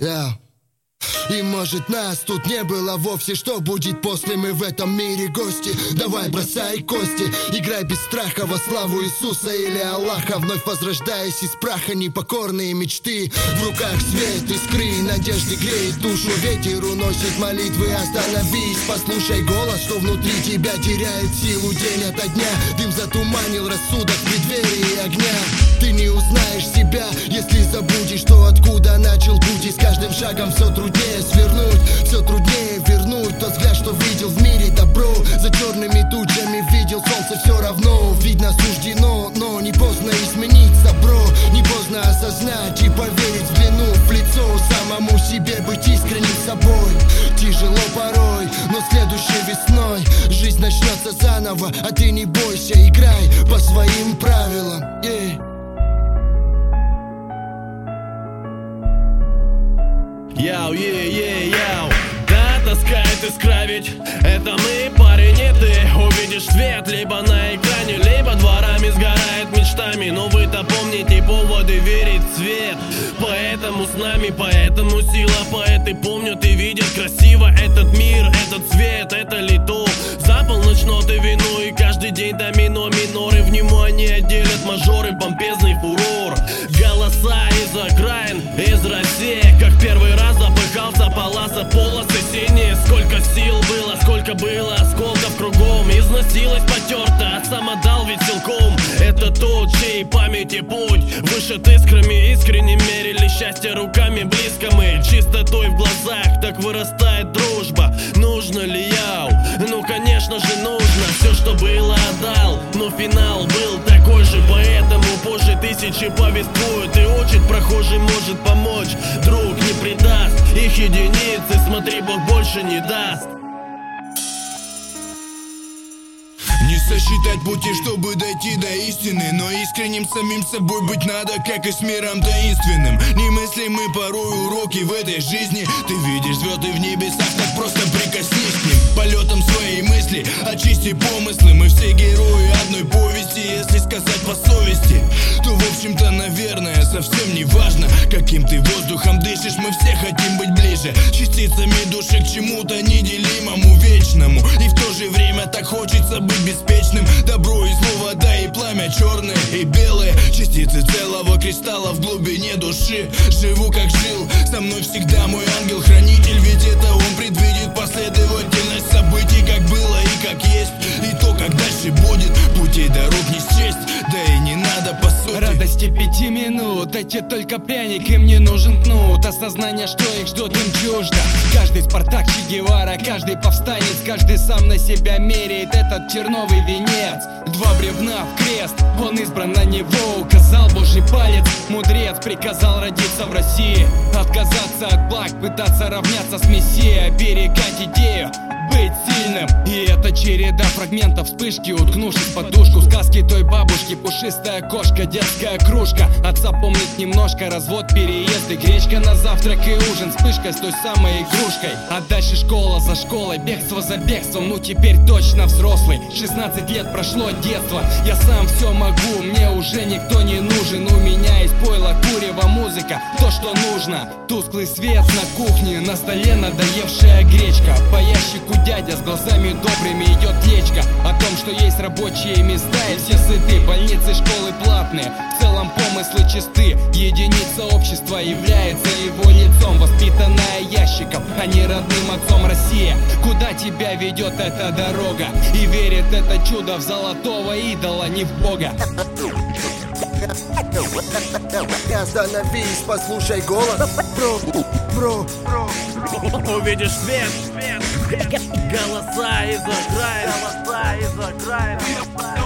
И может нас тут не было вовсе. Что будет после, мы в этом мире гости. Давай бросай кости, играй без страха во славу Иисуса или Аллаха. Вновь возрождаясь из праха, непокорные мечты. В руках свет искры, надежды греет душу. Ветер уносит молитвы, остановись. Послушай голос, что внутри тебя теряет силу день ото дня. Дым затуманил рассудок в преддверии огня. Ты не узнаешь себя, если забудешь, что откуда начал путь. И с каждым шагом все труднее свернуть, все труднее вернуть тот взгляд, что видел в мире добро. За черными тучами видел солнце все равно. Видно суждено, но не поздно измениться, бро. Не поздно осознать и поверить, взглянув в лицо самому себе, быть искренним собой. Тяжело порой, но следующей весной жизнь начнется заново, а ты не бойся, играй по своим правилам. Яу, яу, да, таскает искра, ведь это мы, парень, не ты. Увидишь свет либо на экране, либо дворами сгорает мечтами. Но вы-то помните поводы верить в свет. Поэтому с нами, поэтому сила поэты помнят и видят красиво этот мир, этот свет, это лето. За полночь ноты вину и каждый день домино, миноры. Внимание делят мажоры, помпезный фурор. Голоса из окраин, из России, как первый раз запыхался, полоса, полосы синие. Сколько сил было, сколько было осколков кругом. Износилась, потерта, а сам отдал ведь силком. Это тот, чей памяти путь вышит искрами, искренне мерили счастье руками. Близко мы, чистотой в глазах, так вырастает дружба. Нужно ли яу? Ну конечно же нужно. Все, что было, отдал, но финал был такой же. Поэтому позже тысячи повествуют и учат. Прохожий может помочь, друг не предаст. Их единицы, смотри, Бог больше не даст. Не сосчитать пути, чтобы дойти до истины, но искренним самим собой быть надо, как и с миром таинственным. Немыслимы порой уроки в этой жизни. Ты видишь звезды в небесах, так просто прикоснись к ним. Полетом своей мысли, очисти помыслы. Мы все герои одной повести, если сказать по совести, то в общем-то, наверное, совсем не важно, каким ты воздухом дышишь. Мы все хотим быть ближе, частицами души к чему-то неделимому, вечному. И в то же время так хочется быть беспечным. Добро и зло, вода и пламя, черное и белое, частицы целого кристалла в глубине души. Живу как жил, со мной всегда мой ангел-хранитель, ведь это он предвидит последовательность событий, как было и как есть, и то, как дальше будет. Путей дорог не счесть, да и не надо по сути. Радости 5 минут, эти только пряник, им не нужен кнут. Осознание, что их ждет, им чуждо. Каждый Спартак, Че Гевара, каждый повстанец, каждый сам на себя меряет этот терновый венец. 2 бревна в крест, он избран на него, указал Божий палец. Мудрец приказал родиться в России, отказаться от благ, пытаться равняться с Мессией, оберегать идею, быть сильным. И это череда фрагментов, вспышки, уткнувшись в подушку. Сказки той бабушки, пушистая кошка, детская кружка. Отца помнит немножко, развод, переезды, гречка на завтрак и ужин, вспышка с той самой игрушкой. А дальше школа за школой, бегство за бегством, ну теперь точно взрослый. 16 лет прошло детство, я сам все могу, мне уже никто не нужен. У меня из пойла, курева, музыка, то, что нужно. Тусклый свет на кухне, на столе надоевшая гречка. По ящику дядя с глазами добрыми идет речка о том, что есть рабочие места и все сыты. Больницы, школы платные, в целом помыслы чисты. Единица общества является его лицом, воспитанная ящиком, а не родным отцом. Россия, куда тебя ведет эта дорога? И верит это чудо в золотого идола, не в Бога. Остановись, послушай голос, бро. Увидишь свет, голоса из окраин.